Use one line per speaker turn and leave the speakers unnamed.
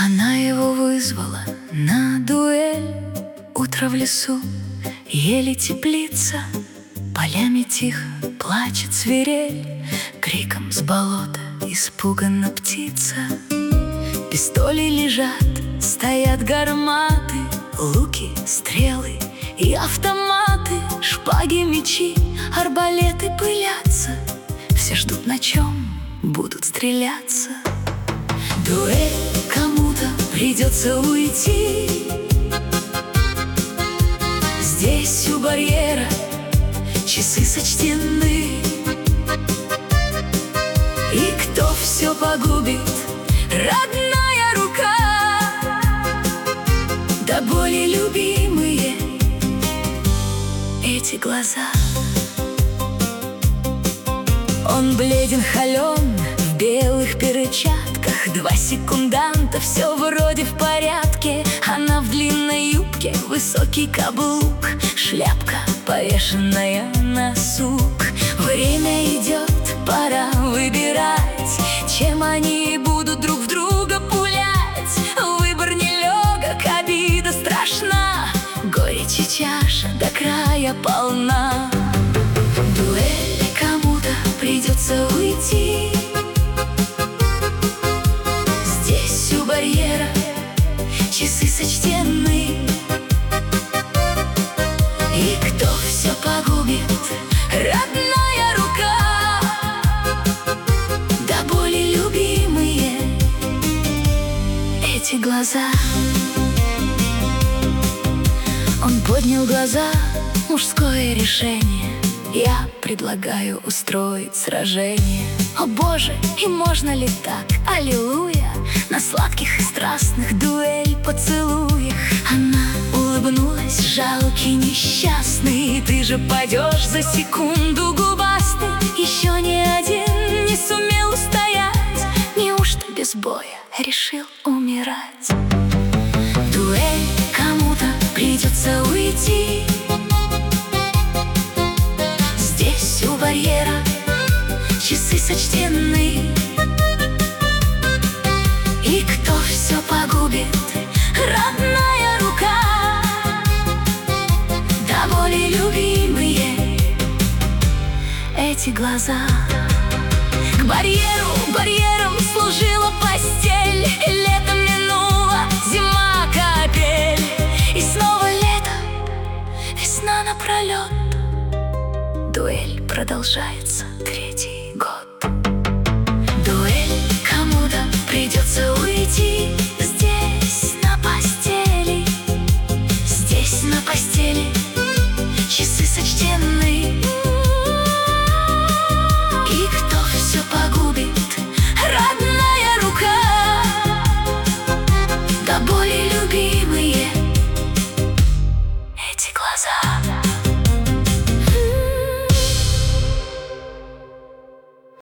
Она его вызвала на дуэль. Утро в лесу, еле теплица, полями тихо плачет свирель. Криком с болота испуганна птица. Пистоли лежат, стоят гарматы, луки, стрелы и автоматы, шпаги, мечи, арбалеты пылятся. Все ждут, на чем будут стреляться. Дуэль, кому-то придется уйти. Здесь у барьера часы сочтены. И кто все погубит? Родная рука. До боли любимые эти глаза. Он бледен, холен, в белых перчатках. Два секунданта, все вроде в порядке. Она в длинной юбке, высокий каблук, шляпка, повешенная на сук. Время идет, пора выбирать, чем они будут друг в друга пулять. Выбор нелегок, обида страшна, горечи чаша до края полна. Дуэль, кому-то придется уйти. Здесь у барьера часы сочтены. И кто все погубит? Родная рука. До боли любимые эти глаза. Он поднял глаза, мужское решение. Я предлагаю устроить сражение. О боже, и можно ли так? Аллилуйя! На сладких и страстных дуэль поцелуях. Она улыбнулась, жалкий несчастный. Ты же падешь за секунду, губастый. Еще ни один не сумел устоять. Неужто без боя решил умирать? Дуэль, кому-то придется уйти. Здесь у барьера часы сочтены. И кто все погубит? Родная рука. До боли любимые эти глаза. К барьеру, барьером служила постель. Лето минуло, зима капель. И снова лето, весна напролет. Дуэль продолжается третий год. Дуэль, кому-то придется уйти. Здесь на постели, здесь на постели